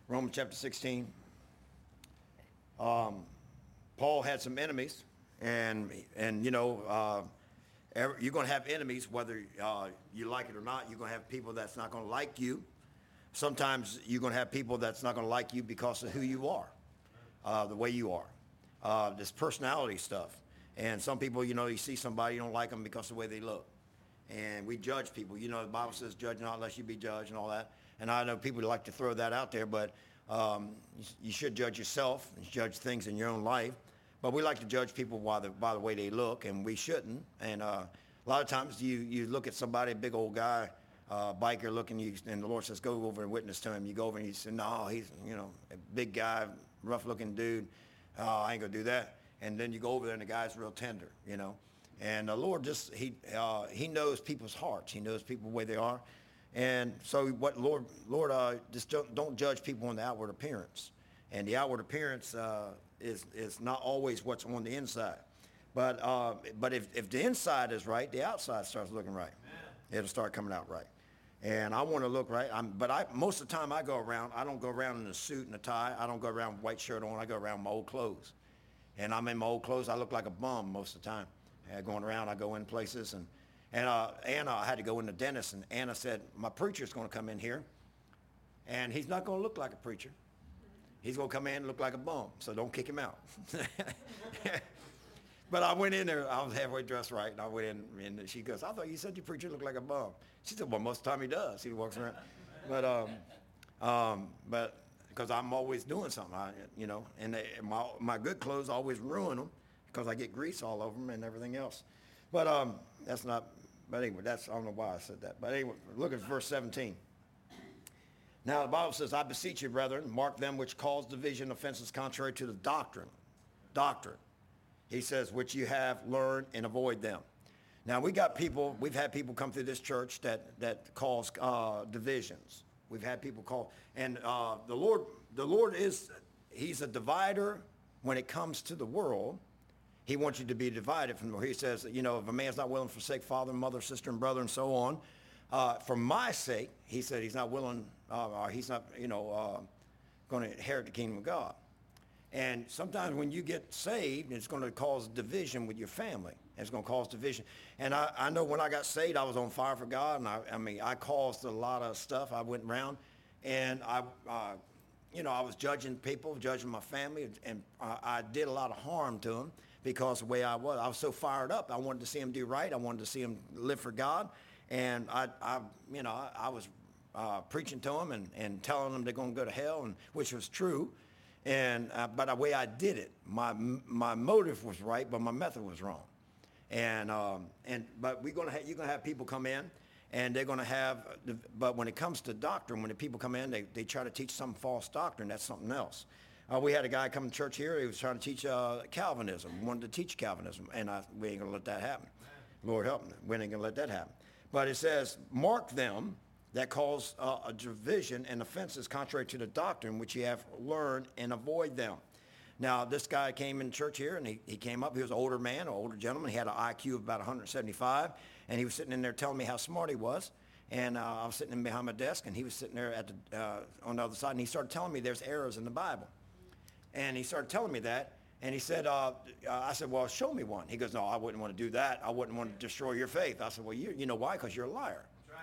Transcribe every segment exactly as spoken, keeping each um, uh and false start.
Romans chapter sixteen. Um, Paul had some enemies, and and you know, uh, every, you're going to have enemies whether uh, you like it or not. You're going to have people that's not going to like you. Sometimes you're going to have people that's not going to like you because of who you are, uh, the way you are, uh, this personality stuff. And some people, you know, you see somebody, you don't like them because of the way they look. And we judge people. You know, the Bible says, judge not lest you be judged and all that. And I know people like to throw that out there, but um, you, you should judge yourself and judge things in your own life. But we like to judge people by the, by the way they look, and we shouldn't. And uh, a lot of times you, you look at somebody, a big old guy, uh, biker looking, you, and the Lord says, go over and witness to him. You go over and you say, no, he's, you know, a big guy, rough-looking dude. Oh, I ain't going to do that. And then you go over there and the guy's real tender, you know. And the Lord just, he uh, he knows people's hearts. He knows people the way they are. And so what Lord, Lord, uh, just don't, don't judge people on the outward appearance. And the outward appearance uh, is, is not always what's on the inside. But uh, but if, if the inside is right, the outside starts looking right. Amen. It'll start coming out right. And I want to look right. I'm, but I most of the time I go around, I don't go around in a suit and a tie. I don't go around with a white shirt on. I go around in my old clothes. And I'm in my old clothes. I look like a bum most of the time. Uh, going around, I go in places. And, and uh, Anna, I had to go in the dentist. And Anna said, my preacher's going to come in here. And he's not going to look like a preacher. He's going to come in and look like a bum. So don't kick him out. But I went in there. I was halfway dressed right. And I went in. And she goes, I thought you said your preacher looked like a bum. She said, well, most of the time he does. He walks around. But, um, um, but. Because I'm always doing something, I, you know, and they, my my good clothes always ruin them because I get grease all over them and everything else. But um, that's not, but anyway, that's, I don't know why I said that. But anyway, look at verse seventeen. Now the Bible says, I beseech you, brethren, mark them which cause division, offenses contrary to the doctrine. Doctrine. He says, which you have learned and avoid them. Now we got people, we've had people come through this church that, that cause uh, divisions. We've had people call, and uh, the Lord, the Lord is, he's a divider when it comes to the world. He wants you to be divided from, he says, you know, if a man's not willing to forsake father, mother, sister, and brother, and so on, uh, for my sake, he said he's not willing, uh, or he's not, you know, uh, going to inherit the kingdom of God. And sometimes when you get saved, it's going to cause division with your family. It's going to cause division. And I, I know when I got saved, I was on fire for God. And I, I mean, I caused a lot of stuff. I went around and I, uh, you know, I was judging people, judging my family. And I, I did a lot of harm to them because the way I was. I was so fired up. I wanted to see them do right. I wanted to see them live for God. And I, I you know, I, I was uh, preaching to them and, and telling them they're going to go to hell, and which was true. And uh, but the way I did it, my my motive was right, but my method was wrong. And um, and but we're gonna ha- you're gonna have people come in, and they're gonna have. But when it comes to doctrine, when the people come in, they, they try to teach some false doctrine. That's something else. Uh, we had a guy come to church here. He was trying to teach uh, Calvinism. He wanted to teach Calvinism, and I, we ain't gonna let that happen. Lord help me. We ain't gonna let that happen. But it says, mark them that cause uh, a division and offenses contrary to the doctrine which ye have learned, and avoid them. Now, this guy came in church here, and he, he came up. He was an older man, an older gentleman. He had an I Q of about one hundred seventy-five, and he was sitting in there telling me how smart he was. And uh, I was sitting in behind my desk, and he was sitting there at the, uh, on the other side, and he started telling me there's errors in the Bible. And he started telling me that, and he said, uh, I said, well, show me one. He goes, no, I wouldn't want to do that. I wouldn't want to destroy your faith. I said, well, you, you know why? Because you're a liar.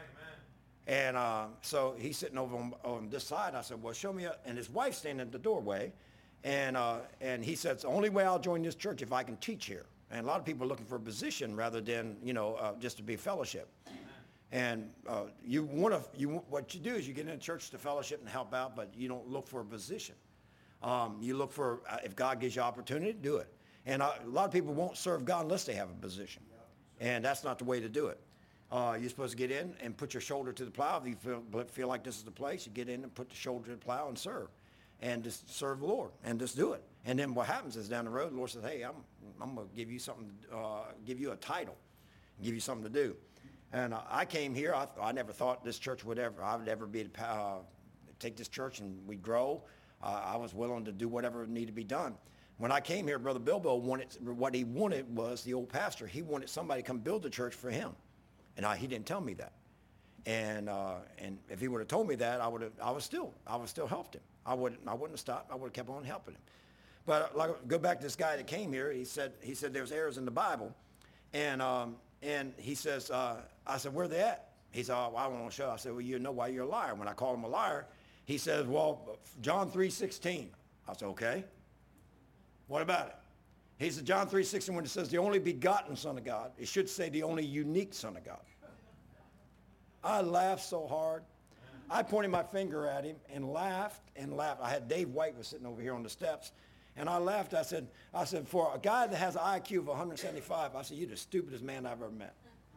And uh, so he's sitting over on, on this side. I said, well, show me. A, and his wife's standing at the doorway. And uh, and he said, it's the only way I'll join this church if I can teach here. And a lot of people are looking for a position rather than, you know, uh, just to be fellowship. And uh, you want to, you what you do is you get in church to fellowship and help out, but you don't look for a position. Um, you look for, uh, if God gives you opportunity, do it. And uh, a lot of people won't serve God unless they have a position. And that's not the way to do it. Uh, you're supposed to get in and put your shoulder to the plow. If you feel, feel like this is the place, you get in and put the shoulder to the plow and serve. And just serve the Lord and just do it. And then what happens is down the road, the Lord says, hey, I'm, I'm going to give you something, uh, give you a title, give you something to do. And uh, I came here, I, I never thought this church would ever, I would ever be, uh, take this church and we'd grow. Uh, I was willing to do whatever needed to be done. When I came here, Brother Bilbo wanted, what he wanted was the old pastor. He wanted somebody to come build the church for him. And I, he didn't tell me that. And uh, and if he would have told me that, I would have, I would still, I would still helped him. I wouldn't, I wouldn't have stopped. I would have kept on helping him. But like, go back to this guy that came here. He said, he said there's errors in the Bible, and um, and he says, uh, I said, where they at? He said, oh, well, I don't want to show. I said, well, you know why you're a liar. When I called him a liar, he says, well, John three sixteen. I said, okay. What about it? He said, John three sixteen, when it says the only begotten Son of God, it should say the only unique Son of God. I laughed so hard. I pointed my finger at him and laughed and laughed. I had Dave White was sitting over here on the steps, and I laughed. I said, I said, for a guy that has an I Q of one seventy-five, I said, you're the stupidest man I've ever met.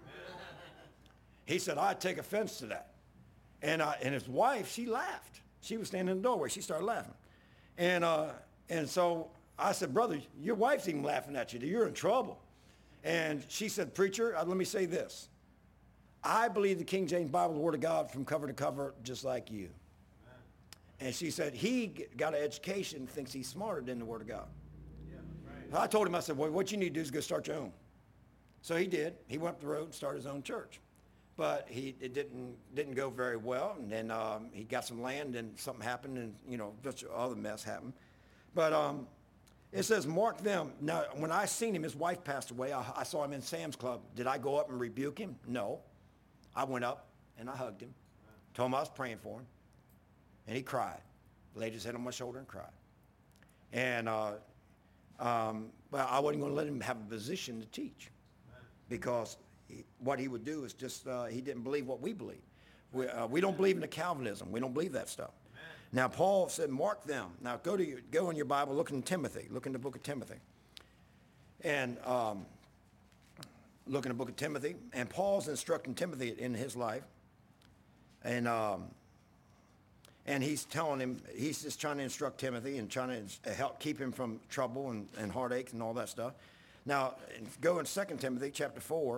He said, I take offense to that. And, uh, and his wife, she laughed. She was standing in the doorway. She started laughing. And, uh, and so I said, brother, your wife's even laughing at you. You're in trouble. And she said, preacher, uh, let me say this. I believe the King James Bible is the Word of God from cover to cover, just like you. Amen. And she said, he got an education, thinks he's smarter than the Word of God. Yeah, right. I told him, I said, well, what you need to do is go start your own. So he did. He went up the road and started his own church. But he it didn't didn't go very well. And then um, he got some land, and something happened, and, you know, just other mess happened. But um, it says, mark them. Now, when I seen him, his wife passed away. I, I saw him in Sam's Club. Did I go up and rebuke him? No. I went up, and I hugged him, told him I was praying for him, and he cried. Laid his head on my shoulder and cried. And, uh, um, well, I wasn't going to let him have a position to teach, because he, what he would do is just, uh, he didn't believe what we believe. We, uh, we don't believe in the Calvinism. We don't believe that stuff. Now, Paul said, mark them. Now, go to your, go in your Bible, look in Timothy. Look in the book of Timothy. And um, look in the book of Timothy. And Paul's instructing Timothy in his life. And um, and he's telling him, he's just trying to instruct Timothy and trying to help keep him from trouble and, and heartaches and all that stuff. Now, go in Second Timothy chapter four.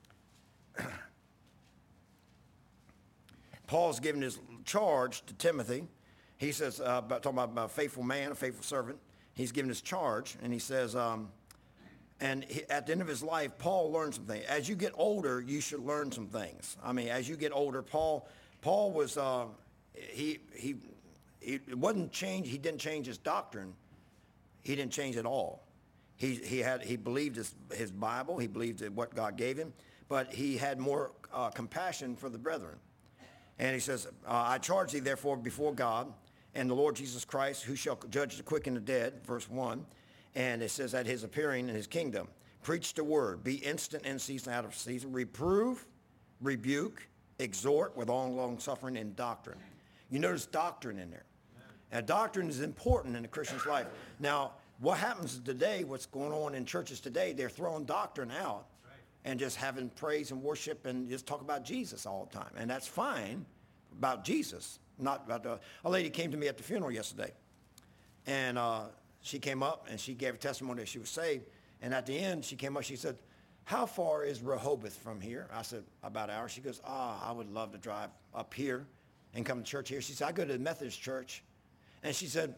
Paul's giving his charge to Timothy. He says, uh, about, talking about, about a faithful man, a faithful servant. He's giving his charge, and he says, um, and he, at the end of his life, Paul learned some things. As you get older, you should learn some things. I mean, as you get older, Paul, Paul was, uh, he, he, he it wasn't change. He didn't change his doctrine. He didn't change at all. He, he had, he believed his, his Bible. He believed in what God gave him, but he had more uh, compassion for the brethren. And he says, uh, I charge thee therefore before God and the Lord Jesus Christ, who shall judge the quick and the dead, verse one. And it says, at his appearing in his kingdom, preach the word, be instant in season, out of season, reprove, rebuke, exhort with all long suffering and doctrine. You notice doctrine in there. And doctrine is important in a Christian's life. Now, what happens today, what's going on in churches today, they're throwing doctrine out and just having praise and worship and just talk about Jesus all the time. And that's fine, about Jesus, not about the, a lady came to me at the funeral yesterday. And uh, she came up and she gave a testimony that she was saved. And at the end, she came up, she said, how far is Rehoboth from here? I said, about an hour. She goes, ah, oh, I would love to drive up here and come to church here. She said, I go to the Methodist church. And she said,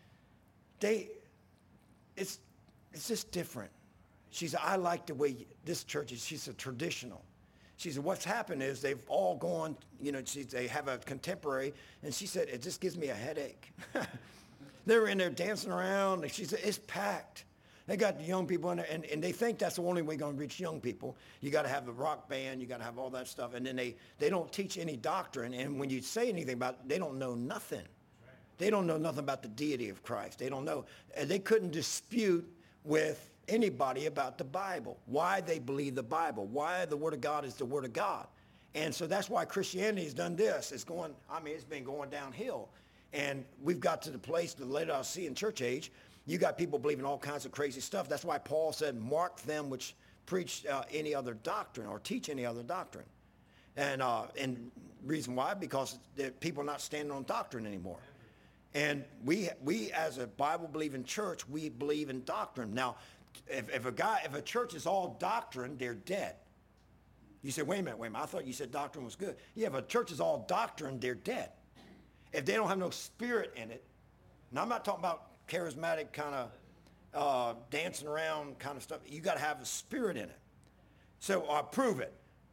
they, it's, it's just different. She said, I like the way this church is. She said, traditional. She said, what's happened is they've all gone, you know, she, they have a contemporary. And she said, it just gives me a headache. They were in there dancing around. And she said, it's packed. They got the young people in there, and, and they think that's the only way going to reach young people. You got to have the rock band. You got to have all that stuff. And then they, they don't teach any doctrine. And when you say anything about it, they don't know nothing. They don't know nothing about the deity of Christ. They don't know. They couldn't dispute with anybody about the Bible, why they believe the Bible, why the Word of God is the Word of God. And so that's why Christianity has done this. It's going, I mean, it's been going downhill. And we've got to the place, the later I'll see in church age, you got people believing all kinds of crazy stuff. That's why Paul said, mark them which preach uh, any other doctrine or teach any other doctrine. And, uh, and reason why, because people are not standing on doctrine anymore. And we, we as a Bible-believing church, we believe in doctrine. Now, if, if a guy, if a church is all doctrine, they're dead. You say, wait a minute, wait a minute. I thought you said doctrine was good. Yeah, if a church is all doctrine, they're dead. If they don't have no spirit in it, now I'm not talking about charismatic kind of uh, dancing around kind of stuff. You got to have a spirit in it. So uh, prove it.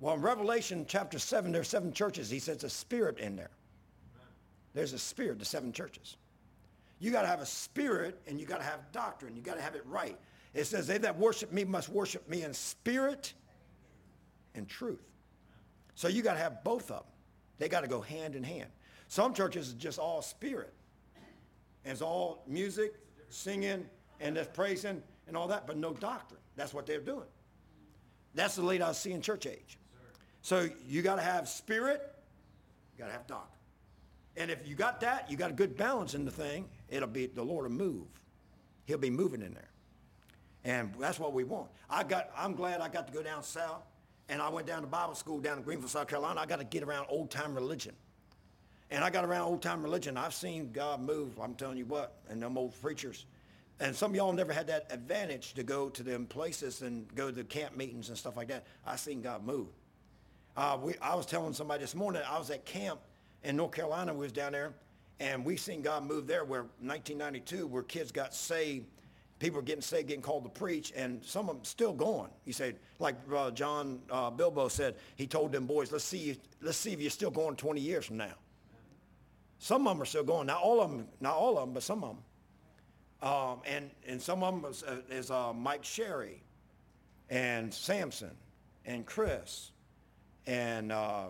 Well, in Revelation chapter seven, there's seven churches. He says a spirit in there. There's a spirit, the seven churches. You got to have a spirit and you got to have doctrine. You got to have it right. It says, they that worship me must worship me in spirit and truth. So you got to have both of them. They got to go hand in hand. Some churches is just all spirit. And it's all music, singing, and just praising and all that, but no doctrine. That's what they're doing. That's the Laodicean church age. So you got to have spirit, you got to have doctrine. And if you got that, you got a good balance in the thing, it'll be, the Lord will move. He'll be moving in there. And that's what we want. I got, I'm glad I got to go down south, and I went down to Bible school down in Greenville, South Carolina. I got to get around old-time religion. And I got around old-time religion. I've seen God move, I'm telling you what, and them old preachers. And some of y'all never had that advantage to go to them places and go to the camp meetings and stuff like that. I seen God move. Uh, we, I was telling somebody this morning, I was at camp in North Carolina. We was down there, and we seen God move there where nineteen ninety-two, where kids got saved. People were getting saved, getting called to preach, and some of them still going. He said, like uh, John uh, Bilbo said, he told them boys, let's see, let's see if you're still going twenty years from now. Some of them are still going. Not all of them, not all of them, but some of them. Um, and, and some of them is, uh, is uh, Mike Sherry and Samson and Chris and um,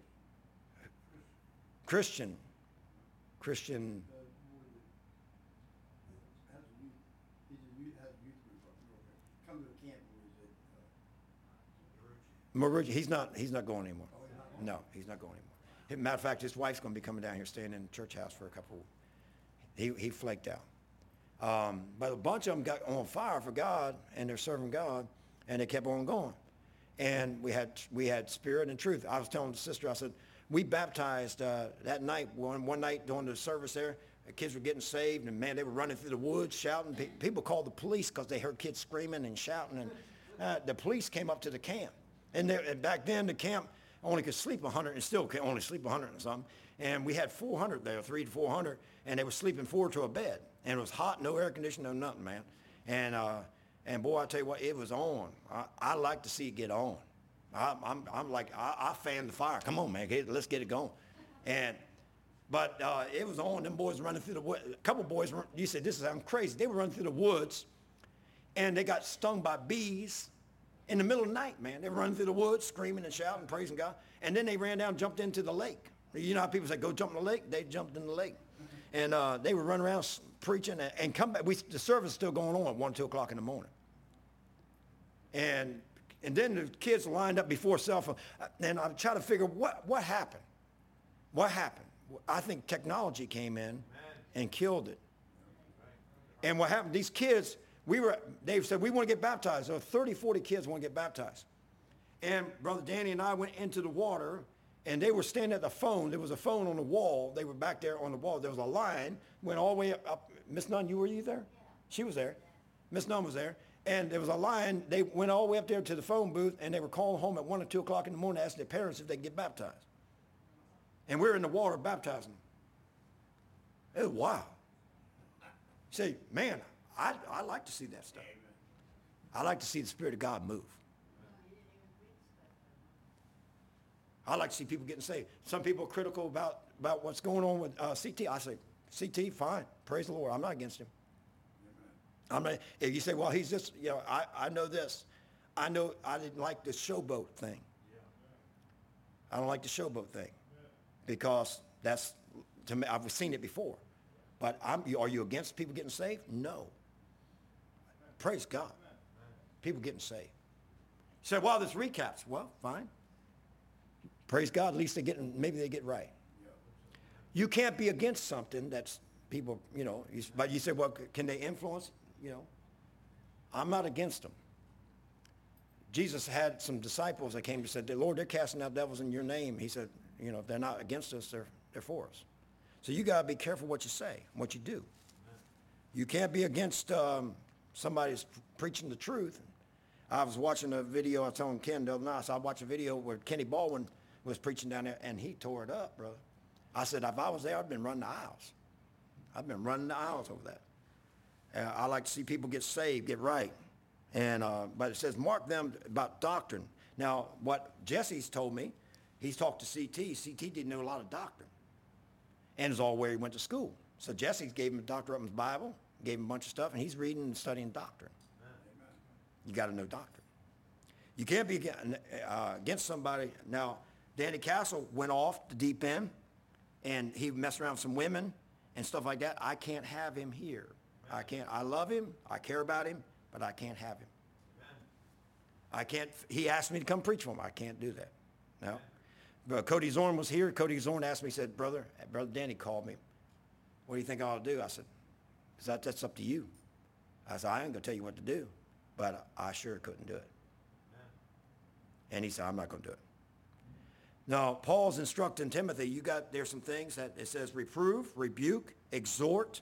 Christian. Christian. Marucci, he's not, he's not going anymore. No, he's not going anymore. As a matter of fact, his wife's going to be coming down here, staying in the church house for a couple. He, he flaked out. Um, but a bunch of them got on fire for God, and they're serving God, and they kept on going. And we had we had spirit and truth. I was telling the sister, I said, we baptized uh, that night, one, one night during the service there, the kids were getting saved, and man, they were running through the woods, shouting. Pe- people called the police because they heard kids screaming and shouting, and uh, the police came up to the camp. And, there, and back then, the camp only could sleep one hundred, and still can only sleep one hundred and something. And we had four hundred there, three to four hundred, and they were sleeping four to a bed. And it was hot, no air conditioning, no nothing, man. And uh, and boy, I tell you what, it was on. I, I like to see it get on. I, I'm I'm like I, I fan the fire. Come on, man, get, let's get it going. And but uh, it was on. Them boys running through the woods. A couple boys, you said this is I'm crazy. They were running through the woods, and they got stung by bees in the middle of the night, man. They were running through the woods, screaming and shouting, praising God. And then they ran down, and jumped into the lake. You know how people say, go jump in the lake? They jumped in the lake. And uh, they would run around preaching and, and come back. We, the service is still going on at one, two o'clock in the morning. And and then the kids lined up before cell phone. And I try to figure what, what happened. What happened? I think technology came in and killed it. And what happened, these kids, we were, they said, we want to get baptized. There were thirty, forty kids want to get baptized. And Brother Danny and I went into the water, and they were standing at the phone. There was a phone on the wall. They were back there on the wall. There was a line, went all the way up. up. Miss Nunn, you were you there? Yeah. She was there. Miss Nunn was there. And there was a line. They went all the way up there to the phone booth, and they were calling home at one or two o'clock in the morning, asking their parents if they could get baptized. And we were in the water baptizing them. It was wild. You say, man, I, I like to see that stuff. I like to see the Spirit of God move. I like to see people getting saved. Some people are critical about, about what's going on with uh, C T. I say, C T, fine. Praise the Lord. I'm not against him. I'm not, if you say, well, he's just, you know, I, I know this. I know I didn't like the showboat thing. I don't like the showboat thing because that's, to me, I've seen it before. But I'm, are you against people getting saved? No. Praise God. People getting saved. You say, well, this recaps. Well, fine. Praise God, at least they get, maybe they get right. You can't be against something that's people, you know, you, but you say, well, can they influence? You know, I'm not against them. Jesus had some disciples that came to say, Lord, they're casting out devils in your name. He said, you know, if they're not against us, they're, they're for us. So you got to be careful what you say, what you do. You can't be against um, somebody who's preaching the truth. I was watching a video, I was telling Ken the other night, so I watched a video where Kenny Baldwin was preaching down there, and he tore it up, brother. I said, if I was there, I'd been running the aisles. I've been running the aisles over that. Uh, I like to see people get saved, get right. And uh, but it says, mark them about doctrine. Now, what Jesse's told me, he's talked to C T. C T didn't know a lot of doctrine, and is all where he went to school. So Jesse gave him Doctor Upman's Bible, gave him a bunch of stuff, and he's reading and studying doctrine. Amen. You got to know doctrine. You can't be uh, against somebody. Now, Danny Castle went off the deep end, and he messed around with some women and stuff like that. I can't have him here. Amen. I can't. I love him. I care about him, but I can't have him. Amen. I can't. He asked me to come preach for him. I can't do that. No. Amen. But Cody Zorn was here. Cody Zorn asked me, he said, brother, brother Danny called me. What do you think I ought to do? I said, that, that's up to you. I said, I ain't going to tell you what to do, but I sure couldn't do it. Amen. And he said, I'm not going to do it. Now, Paul's instructing Timothy, you got, there's some things that it says reprove, rebuke, exhort,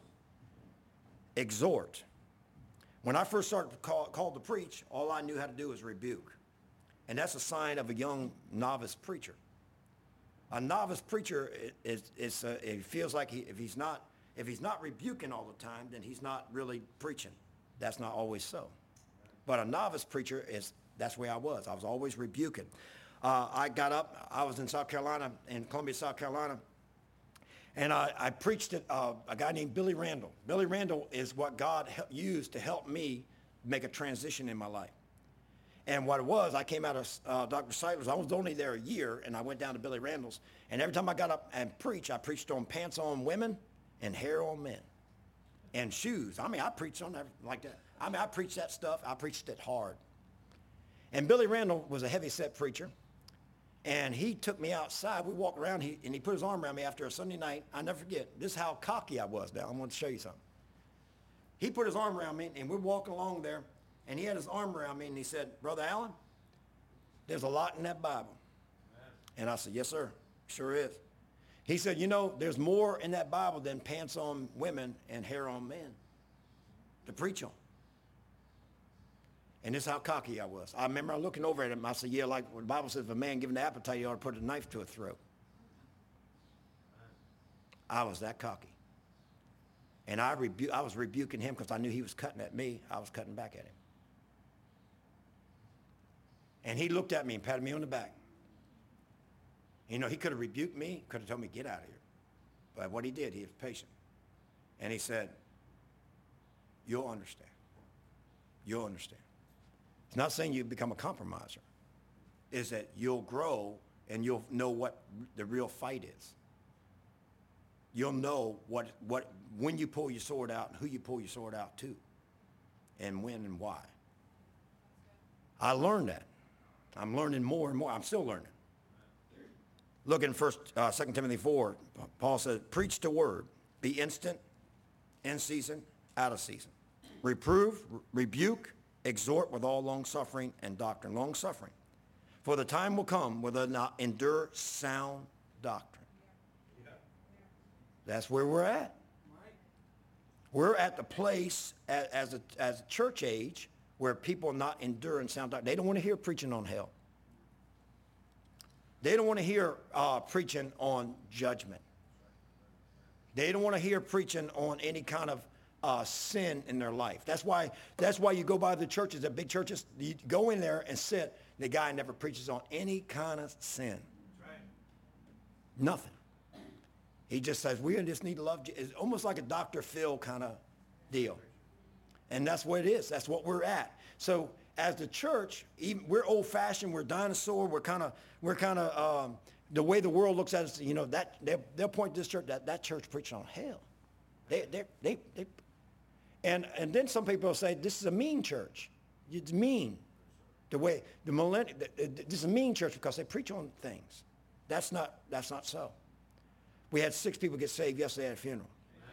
exhort. When I first started call, called to preach, all I knew how to do was rebuke. And that's a sign of a young novice preacher. A novice preacher is, is, is uh, it feels like he, if he's not if he's not rebuking all the time, then he's not really preaching. That's not always so. But a novice preacher is that's where I was. I was always rebuking. Uh, I got up. I was in South Carolina, in Columbia, South Carolina, and I, I preached at uh, a guy named Billy Randall. Billy Randall is what God used to help me make a transition in my life. And what it was, I came out of uh, Doctor Seidler's. I was only there a year, and I went down to Billy Randall's. And every time I got up and preached, I preached on pants on women and hair on men and shoes. I mean, I preached on that like that. I mean, I preached that stuff. I preached it hard. And Billy Randall was a heavy-set preacher, and he took me outside. We walked around, he, and he put his arm around me after a Sunday night. I'll never forget. This is how cocky I was now. I want to show you something. He put his arm around me, and we're walking along there. And he had his arm around me, and he said, Brother Allen, there's a lot in that Bible. Amen. And I said, yes, sir, sure is. He said, you know, there's more in that Bible than pants on women and hair on men to preach on. And this is how cocky I was. I remember looking over at him. I said, yeah, like the Bible says, if a man given the appetite, he ought to put a knife to his throat. I was that cocky. And I, rebu- I was rebuking him because I knew he was cutting at me. I was cutting back at him. And he looked at me and patted me on the back. You know, he could have rebuked me, could have told me, get out of here. But what he did, he was patient. And he said, you'll understand. You'll understand. It's not saying you become a compromiser. It's that you'll grow and you'll know what the real fight is. You'll know what, what, when you pull your sword out and who you pull your sword out to and when and why. I learned that. I'm learning more and more. I'm still learning. Look in first, uh, Second Timothy four, Paul says, preach the word, be instant, in season, out of season. Reprove, re- rebuke, exhort with all long suffering and doctrine. Long suffering. For the time will come where they'll not endure sound doctrine. That's where we're at. We're at the place as, as, a, as a church age where people are not enduring sound doctrine. They don't want to hear preaching on hell. They don't want to hear uh, preaching on judgment. They don't want to hear preaching on any kind of uh, sin in their life. That's why, that's why you go by the churches, the big churches, you go in there and sit, the guy never preaches on any kind of sin. Right. Nothing. He just says, we just need to love Jesus. It's almost like a Doctor Phil kind of deal. And that's what it is. That's what we're at. So as the church, even, we're old-fashioned, we're dinosaur, we're kind of, we're kind of, um, the way the world looks at us, you know, that they'll, they'll point to this church, that, that church preaching on hell. They, they, they, they, and, and then some people say, this is a mean church. It's mean. The way, the millennium, this is a mean church because they preach on things. That's not, that's not so. We had six people get saved yesterday at a funeral.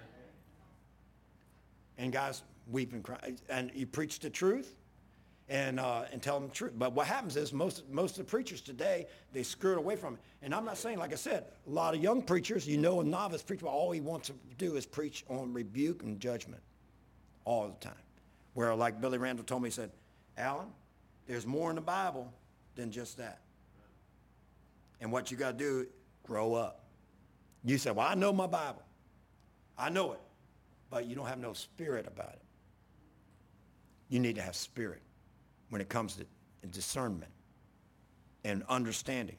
And guys weep and cry. And you preach the truth and uh, and tell them the truth. But what happens is most, most of the preachers today, they skirt away from it. And I'm not saying, like I said, a lot of young preachers, you know, a novice preacher, all he wants to do is preach on rebuke and judgment all the time. Where like Billy Randall told me, he said, Alan, there's more in the Bible than just that. And what you got to do, grow up. You say, well, I know my Bible. I know it. But you don't have no spirit about it. You need to have spirit when it comes to discernment. and understanding.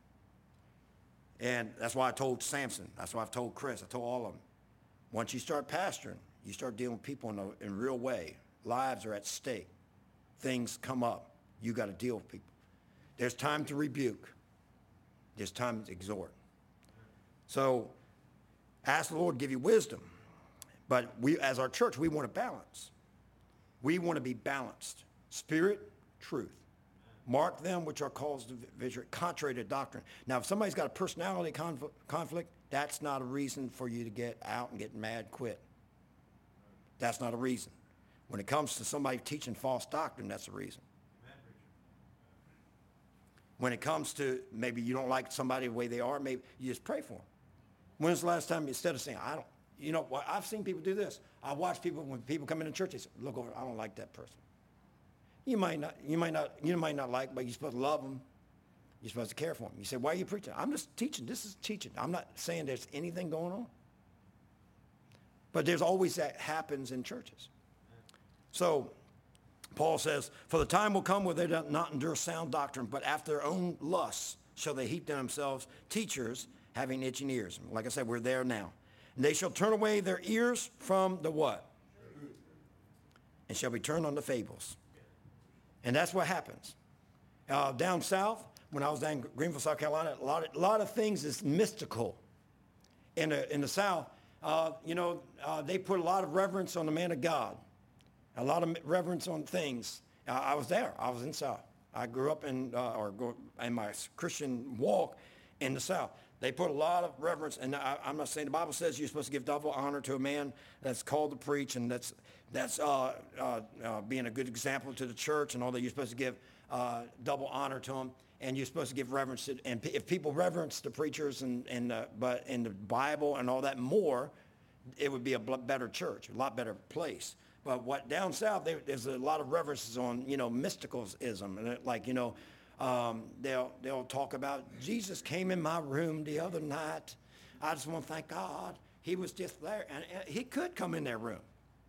And that's why I told Samson. That's why I've told Chris. I told all of them. Once you start pastoring, you start dealing with people in a, in a real way. Lives are at stake. Things come up. You got to deal with people. There's time to rebuke. There's time to exhort. So ask the Lord to give you wisdom. But we, as our church, we want to balance. We want to be balanced. Spirit, truth. Mark them which are called to victory, contrary to doctrine. Now, if somebody's got a personality conf- conflict, that's not a reason for you to get out and get mad, quit. That's not a reason. When it comes to somebody teaching false doctrine, that's a reason. When it comes to maybe you don't like somebody the way they are, maybe you just pray for them. When's the last time, instead of saying, I don't, you know, I've seen people do this. I watch people, when people come into church, they say, look over, I don't like that person. You might not, you might not, you might not like, but you're supposed to love them. You're supposed to care for them. You say, why are you preaching? I'm just teaching. This is teaching. I'm not saying there's anything going on. But there's always that happens in churches. So Paul says, for the time will come where they do not endure sound doctrine, but after their own lusts shall they heap to themselves teachers having itching ears. Like I said, we're there now. And they shall turn away their ears from the what? And shall be turned unto fables. And that's what happens. Uh, down south, when I was down in Greenville, South Carolina, a lot of, a lot of things is mystical. In the, in the South, uh, you know, uh, they put a lot of reverence on the man of God. A lot of reverence on things. Uh, I was there. I was in the South. I grew up in, uh, or go, in my Christian walk in the South. They put a lot of reverence, and I, I'm not saying the Bible says you're supposed to give double honor to a man that's called to preach, and that's that's uh, uh, uh, being a good example to the church and all that. You're supposed to give uh, double honor to him, and you're supposed to give reverence to, and if people reverence the preachers and, and uh, but in the Bible and all that more, it would be a better church, a lot better place. But what down south, there, there's a lot of references on, you know, mysticism, and it, like, you know, um, they'll they'll talk about Jesus came in my room the other night. I just want to thank God he was just there, and, and he could come in their room.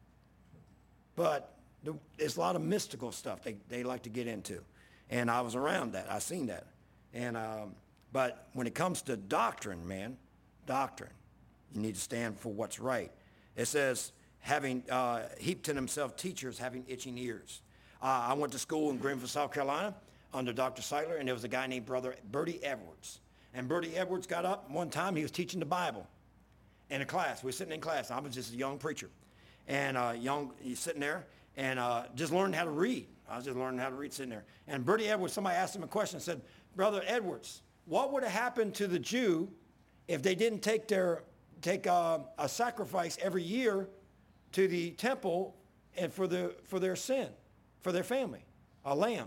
But the, there's a lot of mystical stuff they they like to get into, and I was around that. I seen that, and um, but when it comes to doctrine, man, doctrine, you need to stand for what's right. It says, having uh, heaped to themselves teachers having itching ears. Uh, I went to school in Greenville, South Carolina under Doctor Seidler, and there was a guy named Brother Bertie Edwards. And Bertie Edwards got up one time, he was teaching the Bible in a class. We were sitting in class. I was just a young preacher. And uh, young, he's sitting there and uh, just learning how to read. I was just learning how to read sitting there. And Bertie Edwards, somebody asked him a question and said, Brother Edwards, what would have happened to the Jew if they didn't take their take uh, a sacrifice every year to the temple and for the for their sin, for their family, a lamb?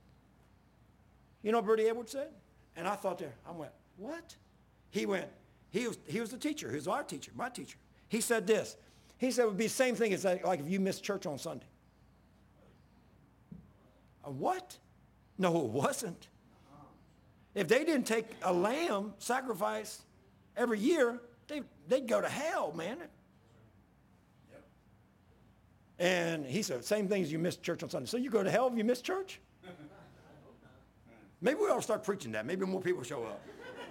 You know what Bertie Edwards said? And I thought there, I went, what? He went, he was he was the teacher, he was our teacher, my teacher. He said this. He said it would be the same thing as like, like if you missed church on Sunday. A what? No, it wasn't. If they didn't take a lamb sacrifice every year, they, they'd go to hell, man. And he said, same thing as you missed church on Sunday. So you go to hell if you miss church? Maybe we ought to start preaching that. Maybe more people show up.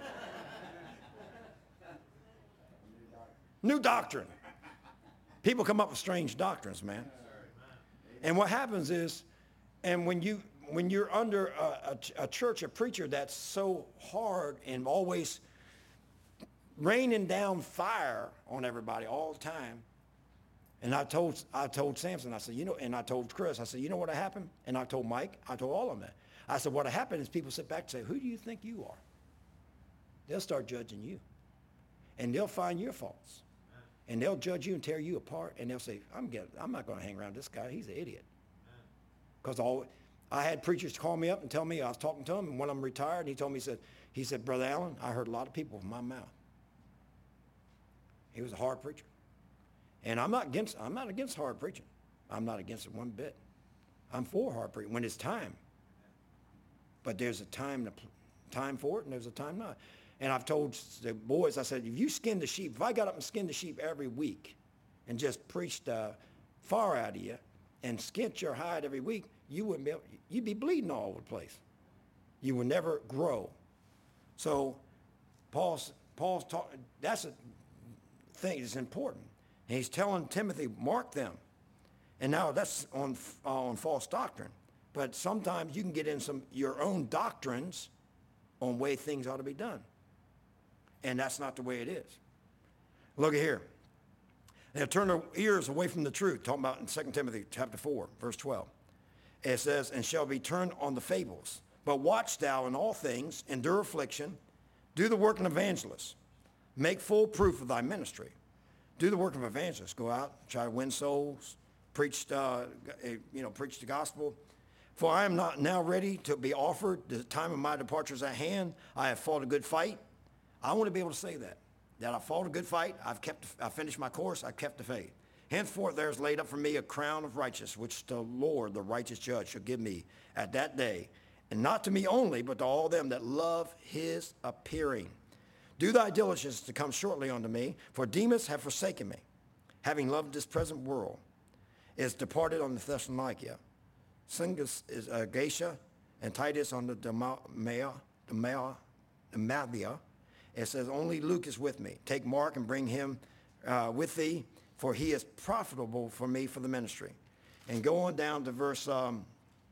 New doctrine. People come up with strange doctrines, man. And what happens is, and when, you, when you're under a, a, a church, a preacher that's so hard and always raining down fire on everybody all the time, and I told I told Samson, I said, you know, and I told Chris, I said, you know what happened? And I told Mike, I told all of them that. I said, what happened is people sit back and say, who do you think you are? They'll start judging you. And they'll find your faults. And they'll judge you and tear you apart. And they'll say, I'm getting, I'm not going to hang around this guy. He's an idiot. Because all I had preachers call me up and tell me, I was talking to him, and one of them retired, and he told me, he said, he said, Brother Allen, I heard a lot of people from my mouth. He was a hard preacher. And I'm not against, I'm not against hard preaching. I'm not against it one bit. I'm for hard preaching when it's time. But there's a time, to, time for it, and there's a time not. And I've told the boys, I said, if you skin the sheep, if I got up and skinned the sheep every week and just preached uh, far out of you and skint your hide every week, you wouldn't be able, you'd be bleeding all over the place. You will never grow. So Paul's, Paul's talking, that's a thing that's important. And he's telling Timothy, mark them. And now that's on, uh, on false doctrine. But sometimes you can get in some your own doctrines on way things ought to be done. And that's not the way it is. Look at here. They'll turn their ears away from the truth. Talking about in Second Timothy chapter four, verse twelve. It says, and shall be turned on the fables. But watch thou in all things, endure affliction, do the work of an evangelist, make full proof of thy ministry. Do the work of an evangelist. Go out, try to win souls, preach, uh, you know, preach the gospel. For I am not now ready to be offered. The time of my departure is at hand. I have fought a good fight. I want to be able to say that, that I fought a good fight. I've kept, I finished my course. I've kept the faith. Henceforth there is laid up for me a crown of righteousness, which the Lord, the righteous judge, shall give me at that day. And not to me only, but to all them that love his appearing. Do thy diligence to come shortly unto me, for Demas hath forsaken me, having loved this present world, is departed on the Thessalonica. Syngus is uh, Galatia, and Titus on the Dalmatia, Dalmatia, Dalmatia. It says, only Luke is with me. Take Mark and bring him uh, with thee, for he is profitable for me for the ministry. And go on down to verse um,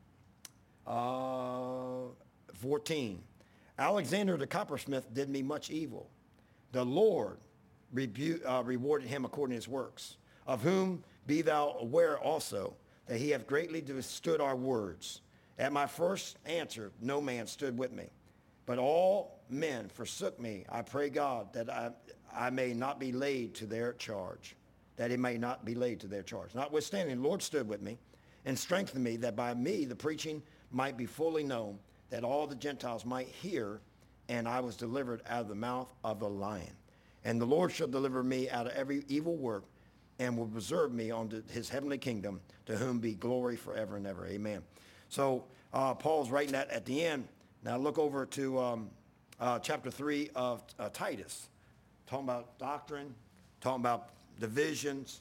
uh, fourteen. Alexander the coppersmith did me much evil. The Lord rebu- uh, rewarded him according to his works, of whom be thou aware also, that he hath greatly withstood our words. At my first answer, no man stood with me, but all men forsook me. I pray God that I, I may not be laid to their charge, that it may not be laid to their charge. Notwithstanding, the Lord stood with me and strengthened me, that by me the preaching might be fully known, that all the Gentiles might hear, and I was delivered out of the mouth of the lion. And the Lord shall deliver me out of every evil work, and will preserve me unto his heavenly kingdom, to whom be glory forever and ever. Amen. So uh, Paul's writing that at the end. Now look over to um, uh, chapter three of uh, Titus, talking about doctrine, talking about divisions.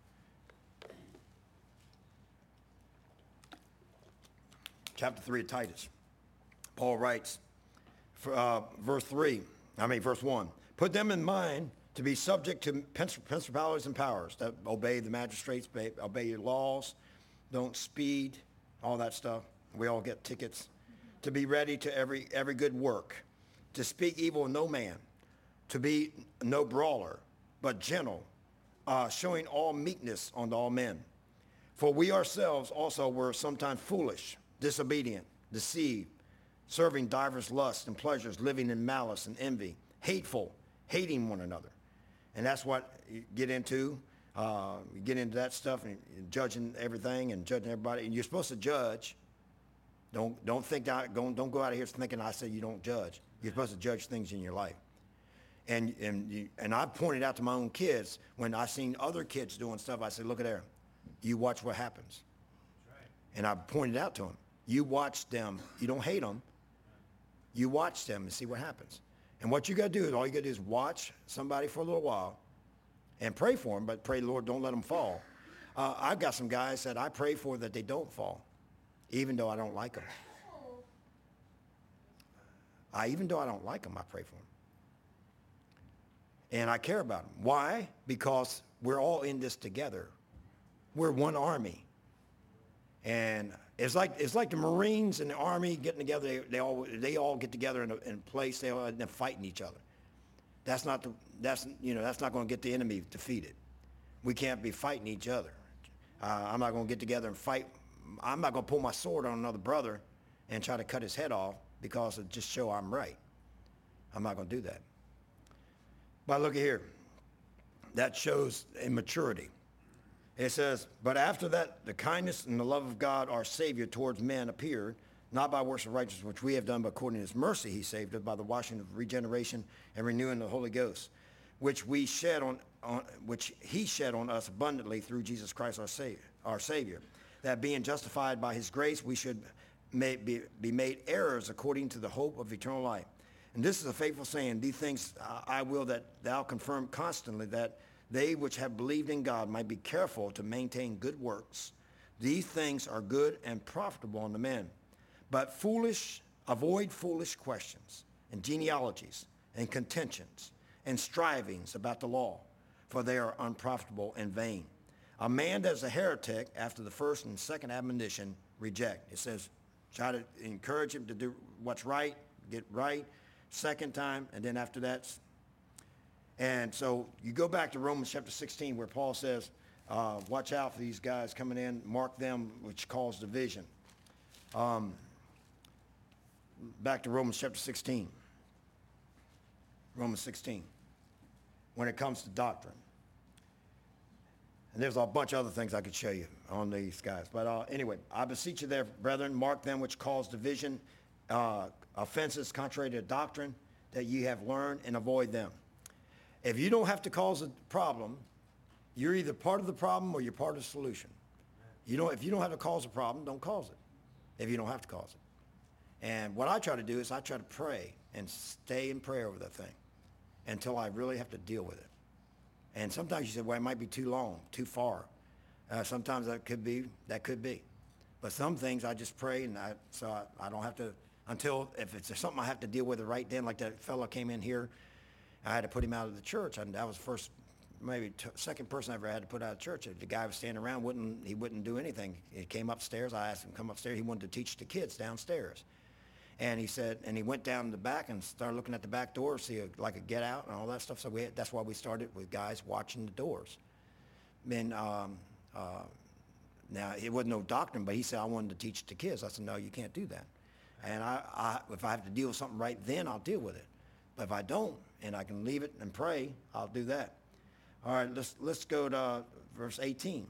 Chapter three of Titus. Paul writes, for, uh, verse three, I mean verse one, put them in mind to be subject to principalities and powers, that obey the magistrates, obey, obey your laws, don't speed, all that stuff. We all get tickets. To be ready to every every good work, to speak evil of no man, to be no brawler, but gentle, uh, showing all meekness unto all men. For we ourselves also were sometimes foolish, disobedient, deceived, serving divers lusts and pleasures, living in malice and envy, hateful, hating one another. And that's what you get into. Uh, you get into that stuff and judging everything and judging everybody. And you're supposed to judge. Don't don't think that. Don't don't go out of here thinking I said you don't judge. You're supposed to judge things in your life. And and you, and I pointed out to my own kids when I seen other kids doing stuff. I said, look at there. You watch what happens. That's right. And I pointed out to them. You watch them. You don't hate them. You watch them and see what happens. And what you got to do is all you got to do is watch somebody for a little while and pray for them, but pray, Lord, don't let them fall. Uh, I've got some guys that I pray for that they don't fall, even though I don't like them. I, even though I don't like them, I pray for them. And I care about them. Why? Because we're all in this together. We're one army. And it's like it's like the Marines and the Army getting together. They, they all they all get together in a, in a place. They all they're fighting each other. That's not the that's you know that's not going to get the enemy defeated. We can't be fighting each other. Uh, I'm not going to get together and fight. I'm not going to pull my sword on another brother and try to cut his head off because it just show I'm right. I'm not going to do that. But look at here. That shows immaturity. It says, but after that, the kindness and the love of God, our Savior, towards men appeared, not by works of righteousness, which we have done, but according to his mercy he saved us by the washing of regeneration and renewing the Holy Ghost, which we shed on, on which he shed on us abundantly through Jesus Christ our Savior, our Savior, that being justified by his grace, we should may, be, be made heirs according to the hope of eternal life. And this is a faithful saying, these things uh, I will that thou confirm constantly, that they which have believed in God might be careful to maintain good works. These things are good and profitable unto men. But foolish Avoid foolish questions and genealogies and contentions and strivings about the law, for they are unprofitable and vain. A man that is a heretic after the first and second admonition, reject. It says, try to encourage him to do what's right, get right, second time, and then after that. And so you go back to Romans chapter sixteen where Paul says, uh, watch out for these guys coming in, mark them, which cause division. Um, back to Romans chapter sixteen. Romans sixteen. When it comes to doctrine. And there's a bunch of other things I could show you on these guys. But uh, anyway, I beseech you there, brethren, mark them which cause division, uh, offenses contrary to doctrine, that ye have learned, and avoid them. If you don't have to cause a problem, you're either part of the problem or you're part of the solution. You don't, if you don't have to cause a problem, don't cause it, if you don't have to cause it. And what I try to do is I try to pray and stay in prayer over that thing until I really have to deal with it. And sometimes you say, well, it might be too long, too far. Uh, sometimes that could be, that could be. But some things I just pray, and I, so I, I don't have to, until, if it's something I have to deal with it right then, like that fellow came in here, I had to put him out of the church. And that was the first, maybe t- second person I ever had to put out of church. The guy was standing around, wouldn't, he wouldn't do anything. He came upstairs, I asked him to come upstairs. He wanted to teach the kids downstairs. And he said, and he went down the back and started looking at the back door, see a, like a get out and all that stuff. So we had, that's why we started with guys watching the doors. And um, uh, now it wasn't no doctrine, but he said, I wanted to teach the kids. I said, no, you can't do that. And I, I, if I have to deal with something right then, I'll deal with it. But if I don't, and I can leave it and pray, I'll do that. All right, let's, let's go to uh, verse eighteen.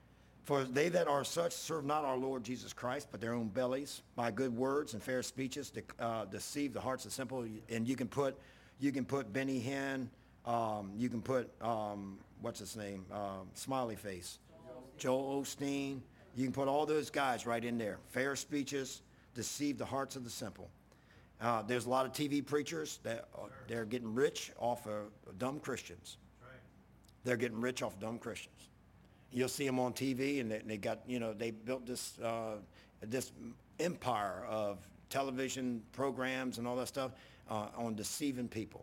For they that are such serve not our Lord Jesus Christ, but their own bellies, by good words and fair speeches, to uh, deceive the hearts of the simple. And you can put, you can put Benny Hinn, um, you can put um, what's his name, um, Smiley Face, Joel Osteen. You can put all those guys right in there. Fair speeches, deceive the hearts of the simple. Uh, there's a lot of T V preachers that uh, they're getting rich off of dumb Christians. They're getting rich off dumb Christians. You'll see them on T V, and they, they got, you know, they built this uh, this empire of television programs and all that stuff uh, on deceiving people.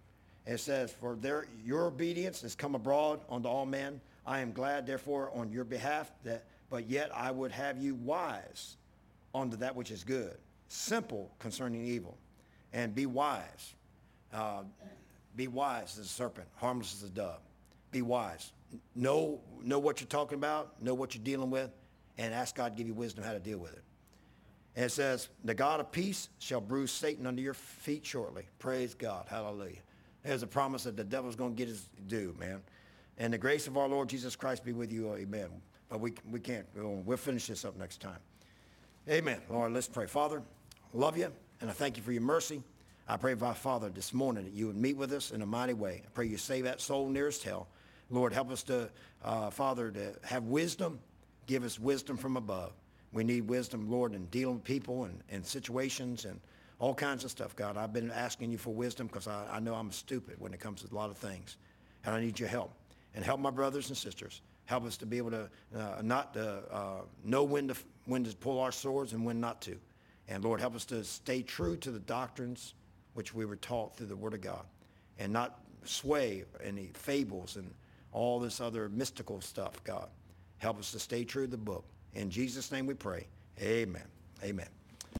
It says, for their, your obedience has come abroad unto all men. I am glad, therefore, on your behalf, that, but yet I would have you wise unto that which is good, simple concerning evil, and be wise. Uh, be wise as a serpent, harmless as a dove. Be wise. Know, know what you're talking about, know what you're dealing with, and ask God to give you wisdom how to deal with it. And it says, the God of peace shall bruise Satan under your feet shortly. Praise God. Hallelujah. There's a promise that the devil's going to get his due, man. And the grace of our Lord Jesus Christ be with you. Amen. But we, we can't go on. We'll finish this up next time. Amen. Lord, let's pray. Father, I love you, and I thank you for your mercy. I pray, my Father, this morning that you would meet with us in a mighty way. I pray you save that soul nearest hell. Lord, help us to, uh, Father, to have wisdom. Give us wisdom from above. We need wisdom, Lord, in dealing with people and, and situations and all kinds of stuff, God. I've been asking you for wisdom because I, I know I'm stupid when it comes to a lot of things. And I need your help. And help my brothers and sisters. Help us to be able to uh, not to, uh, know when to, when to pull our swords and when not to. And, Lord, help us to stay true to the doctrines which we were taught through the Word of God and not sway any fables and all this other mystical stuff, God. Help us to stay true to the book. In Jesus' name we pray. Amen. Amen.